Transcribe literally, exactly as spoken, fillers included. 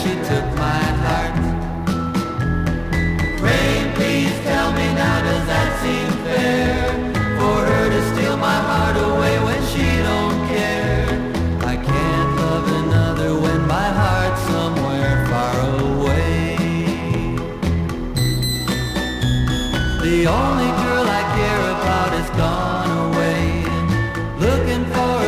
she took my heart. Rain, please tell me now, does that seem fair? For her to steal my heart away when she don't care. I can't love another when my heart's somewhere far away. The only girl I care about is gone away, looking for